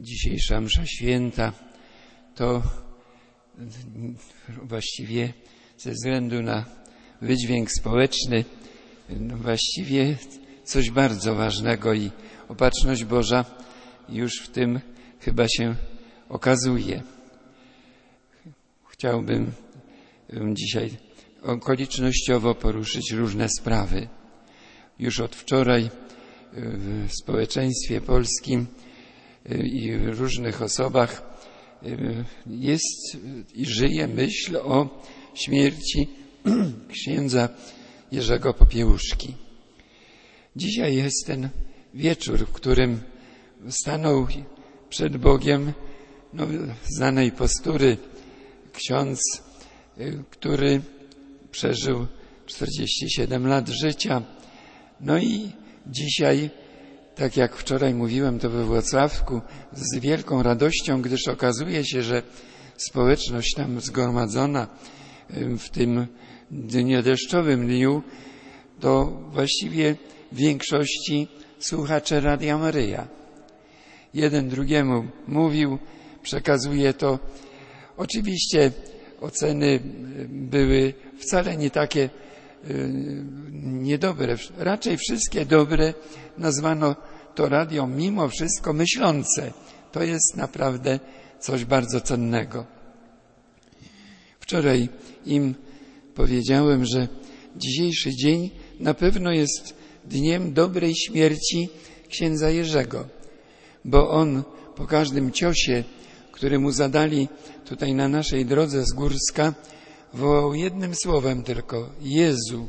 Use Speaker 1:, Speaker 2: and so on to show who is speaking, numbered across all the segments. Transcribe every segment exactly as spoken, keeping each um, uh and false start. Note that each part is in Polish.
Speaker 1: Dzisiejsza msza święta to właściwie ze względu na wydźwięk społeczny no właściwie coś bardzo ważnego i Opatrzność Boża już w tym chyba się okazuje. Chciałbym dzisiaj okolicznościowo poruszyć różne sprawy. Już od wczoraj w społeczeństwie polskim i w różnych osobach jest i żyje myśl o śmierci księdza Jerzego Popiełuszki. Dzisiaj jest ten wieczór, w którym stanął przed Bogiem no, znanej postury ksiądz, który przeżył czterdzieści siedem lat życia. No i dzisiaj, tak jak wczoraj mówiłem to we Włocławku, z wielką radością, gdyż okazuje się, że społeczność tam zgromadzona w tym niedeszczowym dniu to właściwie w większości słuchacze Radia Maryja. Jeden drugiemu mówił, przekazuje to. Oczywiście oceny były wcale nie takie niedobre, raczej wszystkie dobre. Nazwano to radio mimo wszystko myślące. To jest naprawdę coś bardzo cennego. Wczoraj im powiedziałem, że dzisiejszy dzień na pewno jest dniem dobrej śmierci księdza Jerzego, bo on po każdym ciosie, który mu zadali tutaj na naszej drodze z Górska, wołał jednym słowem tylko: Jezu.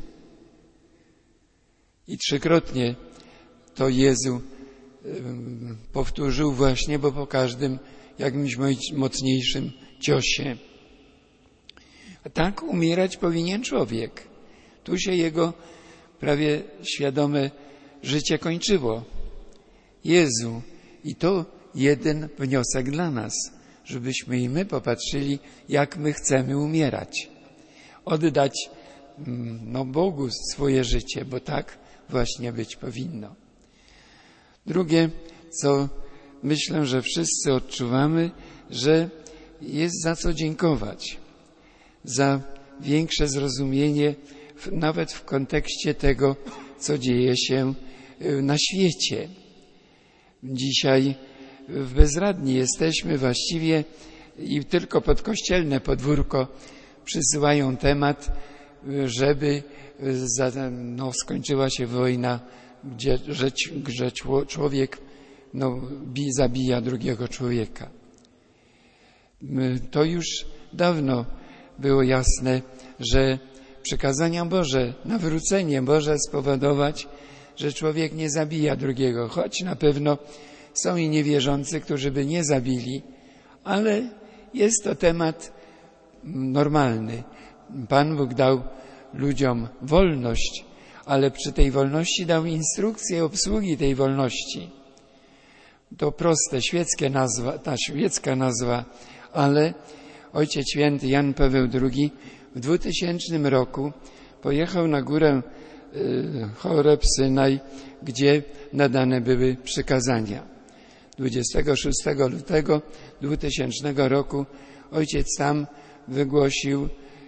Speaker 1: I trzykrotnie to Jezu powtórzył właśnie, bo po każdym jakimś mocniejszym ciosie. A tak umierać powinien człowiek. Tu się jego prawie świadome życie kończyło. Jezu. I to jeden wniosek dla nas, żebyśmy i my popatrzyli, jak my chcemy umierać. Oddać no, Bogu swoje życie, bo tak właśnie być powinno. Drugie, co myślę, że wszyscy odczuwamy, że jest za co dziękować. Za większe zrozumienie nawet w kontekście tego, co dzieje się na świecie. Dzisiaj bezradni jesteśmy właściwie i tylko podkościelne podwórko przysyłają temat, żeby za, no, skończyła się wojna, gdzie, że, że człowiek no, bi, zabija drugiego człowieka. To już dawno było jasne, że przykazania Boże, nawrócenie Boże spowodować, że człowiek nie zabija drugiego, choć na pewno są i niewierzący, którzy by nie zabili, ale jest to temat normalny. Pan Bóg dał ludziom wolność, ale przy tej wolności dał instrukcję obsługi tej wolności. To proste, świeckie nazwa, ta świecka nazwa, ale Ojciec Święty Jan Paweł drugi w dwutysięcznym roku pojechał na górę Choreb Synaj, gdzie nadane były przykazania. dwudziestego szóstego lutego dwutysięcznego roku ojciec tam wygłosił,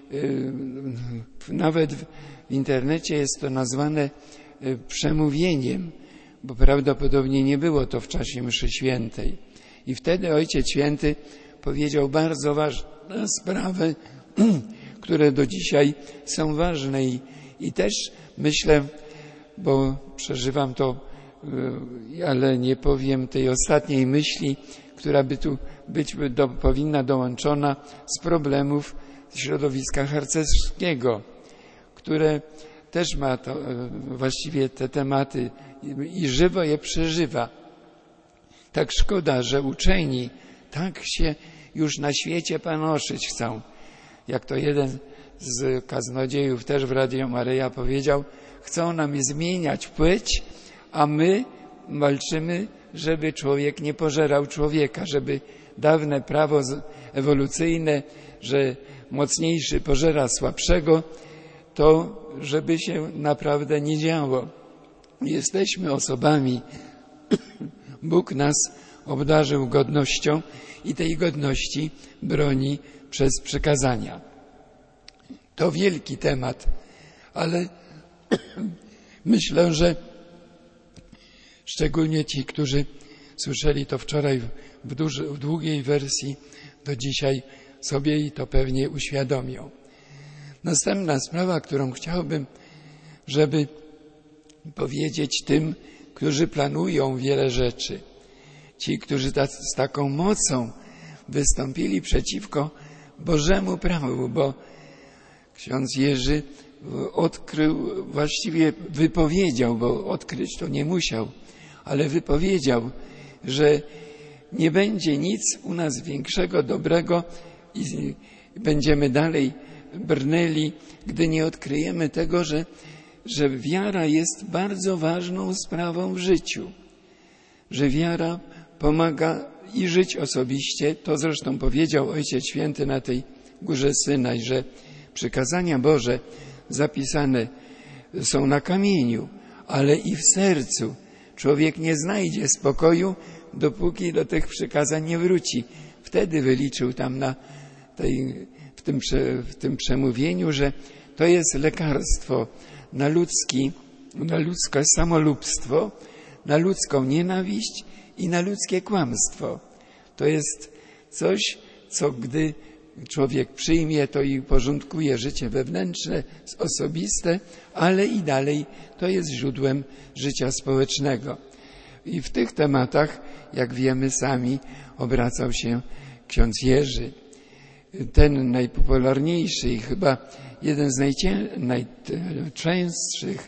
Speaker 1: nawet w internecie jest to nazwane przemówieniem, bo prawdopodobnie nie było to w czasie mszy świętej. I wtedy Ojciec Święty powiedział bardzo ważne sprawy, które do dzisiaj są ważne i, i też myślę, bo przeżywam to, ale nie powiem tej ostatniej myśli, która by tu być do, powinna dołączona z problemów środowiska harcerskiego, które też ma to, właściwie te tematy i żywo je przeżywa. Tak szkoda, że uczeni tak się już na świecie panoszyć chcą. Jak to jeden z kaznodziejów też w Radiu Maryja powiedział, chcą nam zmieniać płeć, a my walczymy, żeby człowiek nie pożerał człowieka, żeby dawne prawo ewolucyjne, że mocniejszy pożera słabszego, to żeby się naprawdę nie działo. Jesteśmy osobami, Bóg nas obdarzył godnością i tej godności broni przez przykazania. To wielki temat, ale myślę, że szczególnie ci, którzy słyszeli to wczoraj w, duży, w długiej wersji, do dzisiaj sobie i to pewnie uświadomią. Następna sprawa, którą chciałbym, żeby powiedzieć tym, którzy planują wiele rzeczy, ci, którzy ta, z taką mocą wystąpili przeciwko Bożemu prawu, bo ksiądz Jerzy odkrył, właściwie wypowiedział, bo odkryć to nie musiał, ale wypowiedział, że nie będzie nic u nas większego, dobrego i będziemy dalej brnęli, gdy nie odkryjemy tego, że, że wiara jest bardzo ważną sprawą w życiu. Że wiara pomaga i żyć osobiście. To zresztą powiedział Ojciec Święty na tej Górze Synaj, że przykazania Boże zapisane są na kamieniu, ale i w sercu. Człowiek nie znajdzie spokoju, dopóki do tych przykazań nie wróci. Wtedy wyliczył tam na tej, w, tym, w tym przemówieniu, że to jest lekarstwo na ludzki, na ludzkie samolubstwo, na ludzką nienawiść i na ludzkie kłamstwo. To jest coś, co gdy człowiek przyjmie, to i porządkuje życie wewnętrzne, osobiste, ale i dalej to jest źródłem życia społecznego. I w tych tematach, jak wiemy sami, obracał się ksiądz Jerzy. Ten najpopularniejszy i chyba jeden z najcię... najczęstszych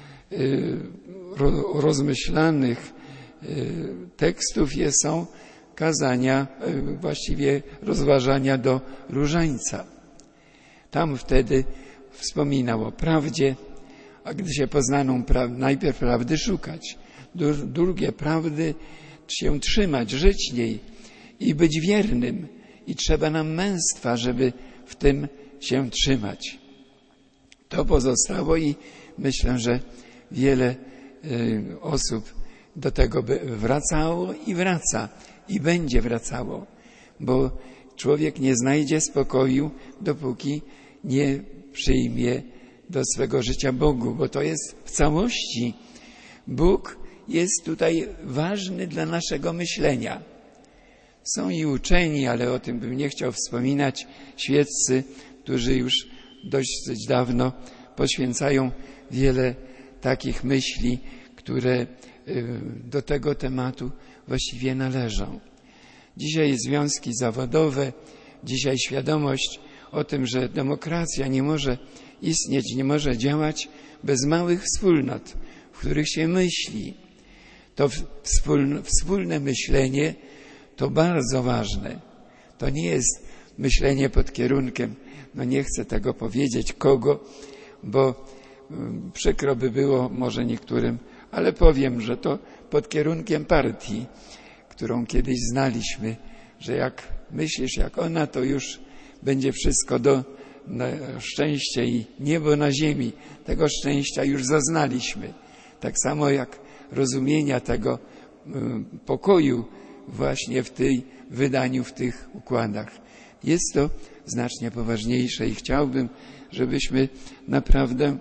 Speaker 1: rozmyślanych tekstów są kazania, właściwie rozważania do różańca. Tam wtedy wspominał o prawdzie, a gdy się poznaną, najpierw prawdy szukać, drugie prawdy się trzymać, żyć niej i być wiernym. I trzeba nam męstwa, żeby w tym się trzymać. To pozostało i myślę, że wiele osób do tego by wracało i wraca i będzie wracało, bo człowiek nie znajdzie spokoju, dopóki nie przyjmie do swego życia Bogu, bo to jest w całości. Bóg jest tutaj ważny dla naszego myślenia. Są i uczeni, ale o tym bym nie chciał wspominać, świeccy, którzy już dość dawno poświęcają wiele takich myśli, które do tego tematu właściwie należą. Dzisiaj związki zawodowe, dzisiaj świadomość o tym, że demokracja nie może istnieć, nie może działać bez małych wspólnot, w których się myśli. To wspólne, wspólne myślenie to bardzo ważne. To nie jest myślenie pod kierunkiem, no nie chcę tego powiedzieć kogo, bo przykro by było może niektórym, ale powiem, że to pod kierunkiem partii, którą kiedyś znaliśmy, że jak myślisz jak ona, to już będzie wszystko do na szczęście i niebo na ziemi. Tego szczęścia już zaznaliśmy. Tak samo jak rozumienia tego pokoju właśnie w tej wydaniu, w tych układach. Jest to znacznie poważniejsze i chciałbym, żebyśmy naprawdę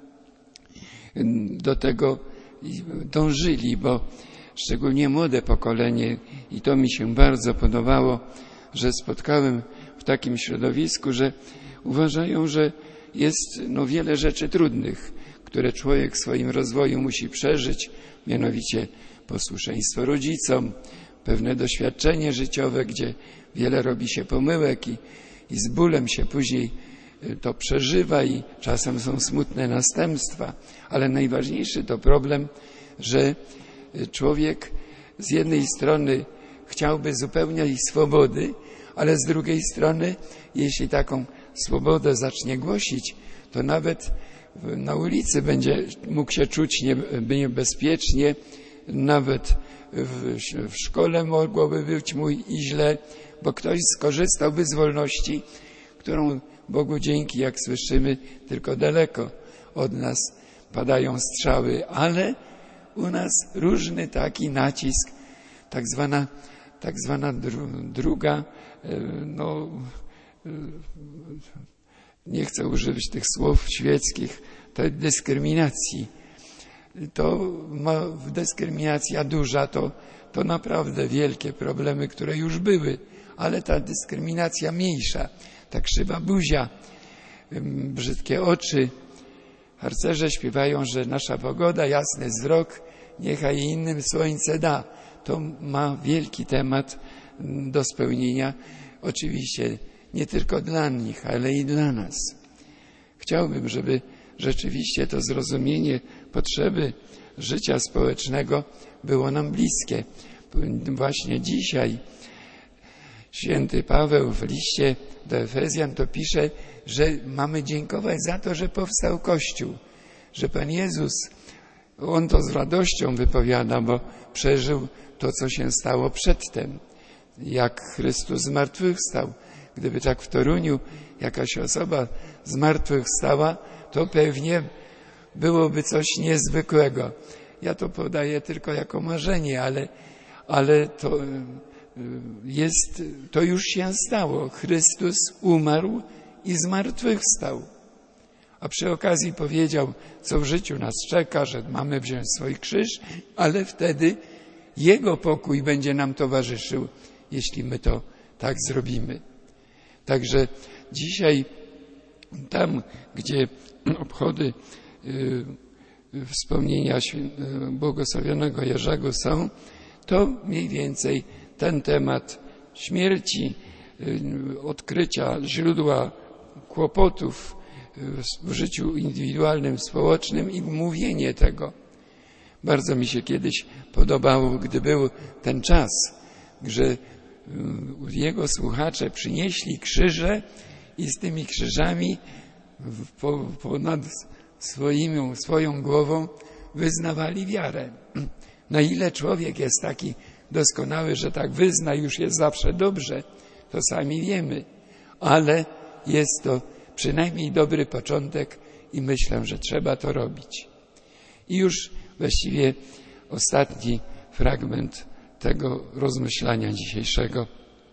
Speaker 1: do tego dążyli, bo szczególnie młode pokolenie, i to mi się bardzo podobało, że spotkałem w takim środowisku, że uważają, że jest no, wiele rzeczy trudnych, które człowiek w swoim rozwoju musi przeżyć, mianowicie posłuszeństwo rodzicom, pewne doświadczenie życiowe, gdzie wiele robi się pomyłek i, i z bólem się później to przeżywa i czasem są smutne następstwa, ale najważniejszy to problem, że człowiek z jednej strony chciałby zupełnej swobody, ale z drugiej strony, jeśli taką swobodę zacznie głosić, to nawet na ulicy będzie mógł się czuć niebezpiecznie, nawet w, w szkole mogłoby być mu i źle, bo ktoś skorzystałby z wolności, którą Bogu dzięki, jak słyszymy, tylko daleko od nas padają strzały, ale u nas różny taki nacisk tak zwana, tak zwana dru, druga, no, nie chcę używać tych słów świeckich, to dyskryminacji. To ma dyskryminacja duża, to, to naprawdę wielkie problemy, które już były, ale ta dyskryminacja mniejsza, ta krzywa buzia, brzydkie oczy. Harcerze śpiewają, że nasza pogoda, jasny wzrok, niechaj innym słońce da. To ma wielki temat do spełnienia, oczywiście nie tylko dla nich, ale i dla nas. Chciałbym, żeby rzeczywiście to zrozumienie potrzeby życia społecznego było nam bliskie. Właśnie dzisiaj święty Paweł w liście do Efezjan to pisze, że mamy dziękować za to, że powstał Kościół, że Pan Jezus, On to z radością wypowiada, bo przeżył to, co się stało przedtem, jak Chrystus zmartwychwstał. Gdyby tak w Toruniu jakaś osoba zmartwychwstała, to pewnie byłoby coś niezwykłego. Ja to podaję tylko jako marzenie, ale, ale to jest, to już się stało. Chrystus umarł i zmartwychwstał. A przy okazji powiedział, co w życiu nas czeka, że mamy wziąć swój krzyż, ale wtedy Jego pokój będzie nam towarzyszył, jeśli my to tak zrobimy. Także dzisiaj tam, gdzie obchody yy, wspomnienia yy, błogosławionego Jerzego są, to mniej więcej ten temat śmierci, yy, odkrycia źródła kłopotów yy, w życiu indywidualnym, społecznym i mówienie tego. Bardzo mi się kiedyś podobało, gdy był ten czas, że jego słuchacze przynieśli krzyże i z tymi krzyżami ponad swoim, swoją głową wyznawali wiarę. Na ile człowiek jest taki doskonały, że tak wyzna, już jest zawsze dobrze, to sami wiemy. Ale jest to przynajmniej dobry początek i myślę, że trzeba to robić. I już właściwie ostatni fragment tego rozmyślania dzisiejszego.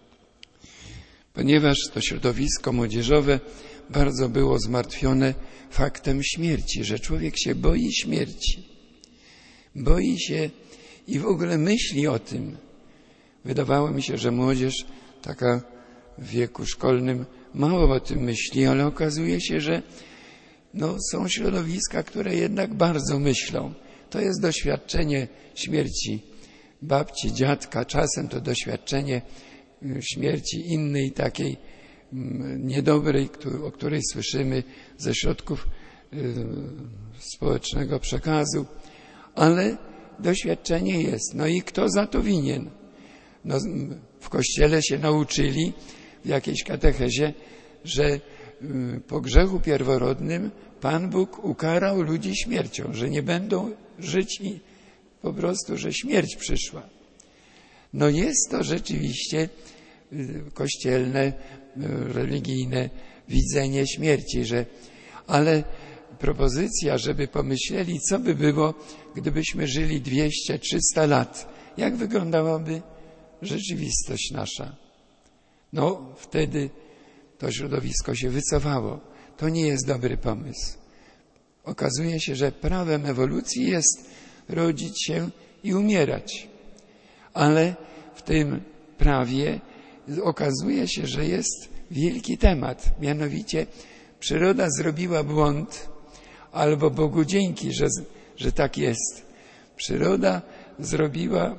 Speaker 1: Ponieważ to środowisko młodzieżowe bardzo było zmartwione faktem śmierci, że człowiek się boi śmierci. Boi się i w ogóle myśli o tym. Wydawało mi się, że młodzież taka w wieku szkolnym mało o tym myśli, ale okazuje się, że no, są środowiska, które jednak bardzo myślą. To jest doświadczenie śmierci babci, dziadka, czasem to doświadczenie śmierci innej, takiej niedobrej, o której słyszymy ze środków społecznego przekazu, ale doświadczenie jest. No i kto za to winien? No, w Kościele się nauczyli w jakiejś katechezie, że po grzechu pierworodnym Pan Bóg ukarał ludzi śmiercią, że nie będą żyć i po prostu, że śmierć przyszła. No jest to rzeczywiście kościelne, religijne widzenie śmierci, że, ale propozycja, żeby pomyśleli, co by było, gdybyśmy żyli dwieście trzysta lat. Jak wyglądałaby rzeczywistość nasza? No, wtedy to środowisko się wycofało. To nie jest dobry pomysł. Okazuje się, że prawem ewolucji jest rodzić się i umierać. Ale w tym prawie okazuje się, że jest wielki temat. Mianowicie przyroda zrobiła błąd, albo Bogu dzięki, że, że tak jest. Przyroda zrobiła,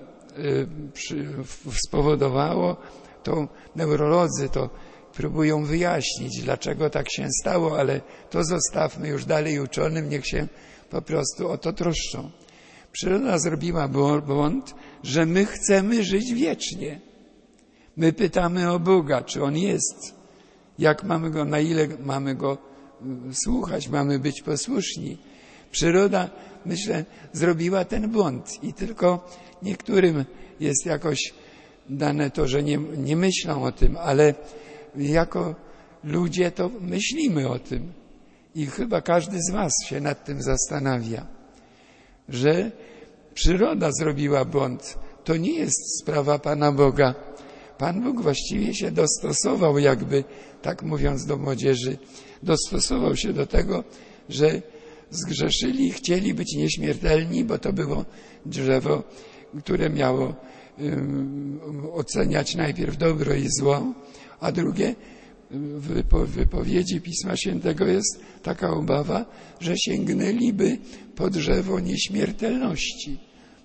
Speaker 1: spowodowało, to neurolodzy to próbują wyjaśnić, dlaczego tak się stało, ale to zostawmy już dalej uczonym, niech się po prostu o to troszczą. Przyroda zrobiła błąd, że my chcemy żyć wiecznie. My pytamy o Boga, czy On jest, jak mamy Go, na ile mamy Go słuchać, mamy być posłuszni. Przyroda, myślę, zrobiła ten błąd i tylko niektórym jest jakoś dane to, że nie, nie myślą o tym, ale jako ludzie to myślimy o tym. I chyba każdy z was się nad tym zastanawia, że przyroda zrobiła błąd, to nie jest sprawa Pana Boga. Pan Bóg właściwie się dostosował, jakby, tak mówiąc do młodzieży, dostosował się do tego, że zgrzeszyli, chcieli być nieśmiertelni, bo to było drzewo, które miało um, oceniać najpierw dobro i zło, a drugie w wypowiedzi Pisma Świętego jest taka obawa, że sięgnęliby po drzewo nieśmiertelności.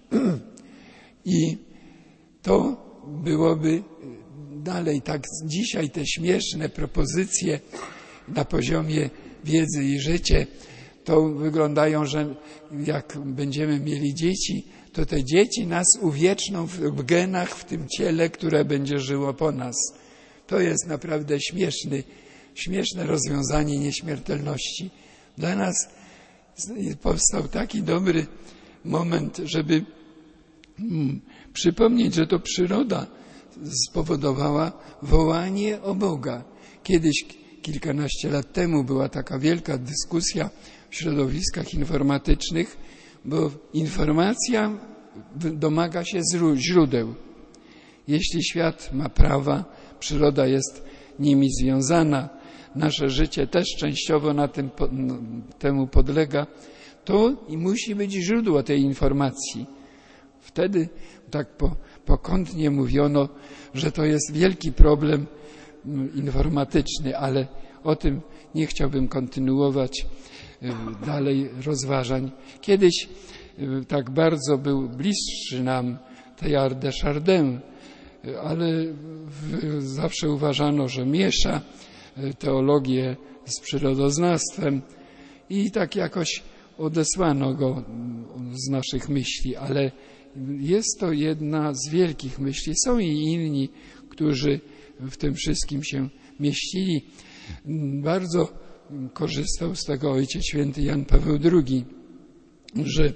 Speaker 1: I to byłoby dalej tak dzisiaj te śmieszne propozycje na poziomie wiedzy i życia to wyglądają, że jak będziemy mieli dzieci, to te dzieci nas uwieczną w genach w tym ciele, które będzie żyło po nas. To jest naprawdę śmieszny, śmieszne rozwiązanie nieśmiertelności. Dla nas powstał taki dobry moment, żeby hmm, przypomnieć, że to przyroda spowodowała wołanie o Boga. Kiedyś, kilkanaście lat temu, była taka wielka dyskusja w środowiskach informatycznych, bo informacja domaga się źródeł. Jeśli świat ma prawa, przyroda jest nimi związana, nasze życie też częściowo na tym, temu podlega, to i musi być źródło tej informacji. Wtedy tak po, pokątnie mówiono, że to jest wielki problem informatyczny, ale o tym nie chciałbym kontynuować dalej rozważań. Kiedyś tak bardzo był bliższy nam Teilhard de Chardin, ale zawsze uważano, że miesza teologię z przyrodoznawstwem i tak jakoś odesłano go z naszych myśli, ale jest to jedna z wielkich myśli. Są i inni, którzy w tym wszystkim się mieścili. Bardzo korzystał z tego Ojciec Święty Jan Paweł drugi, że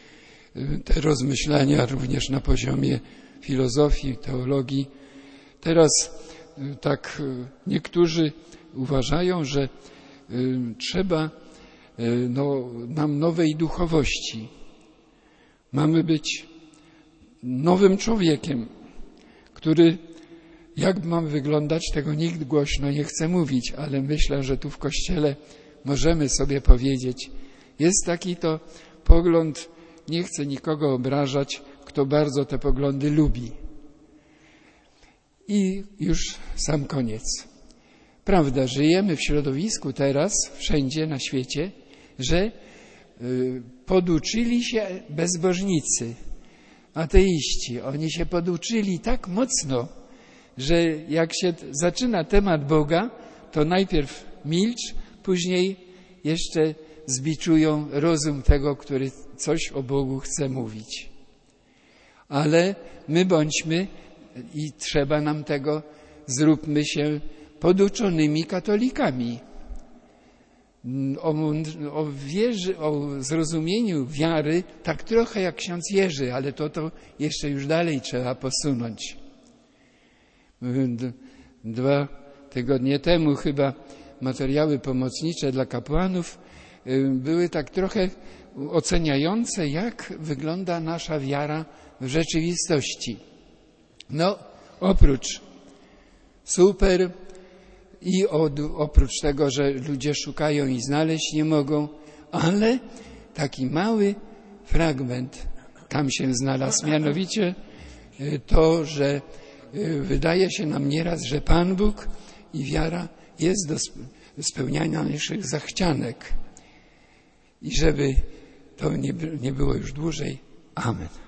Speaker 1: te rozmyślania również na poziomie filozofii, teologii. Teraz tak niektórzy uważają, że trzeba no, nam nowej duchowości. Mamy być nowym człowiekiem, który, jak mam wyglądać, tego nikt głośno nie chce mówić, ale myślę, że tu w Kościele możemy sobie powiedzieć. Jest taki to pogląd, nie chcę nikogo obrażać, kto bardzo te poglądy lubi. I już sam koniec. Prawda, żyjemy w środowisku teraz, wszędzie na świecie, że poduczyli się bezbożnicy, ateiści. Oni się poduczyli tak mocno, że jak się zaczyna temat Boga, to najpierw milcz, później jeszcze zbiczują rozum tego, który coś o Bogu chce mówić. Ale my bądźmy i trzeba nam tego, zróbmy się poduczonymi katolikami. O, o, wierzy, o zrozumieniu wiary tak trochę jak ksiądz Jerzy, ale to, to jeszcze już dalej trzeba posunąć. Dwa tygodnie temu chyba materiały pomocnicze dla kapłanów były tak trochę oceniające, jak wygląda nasza wiara w rzeczywistości. No, oprócz super i od, oprócz tego, że ludzie szukają i znaleźć nie mogą, ale taki mały fragment tam się znalazł, mianowicie to, że wydaje się nam nieraz, że Pan Bóg i wiara jest do spełniania naszych zachcianek. I żeby to nie, nie było już dłużej. Amen.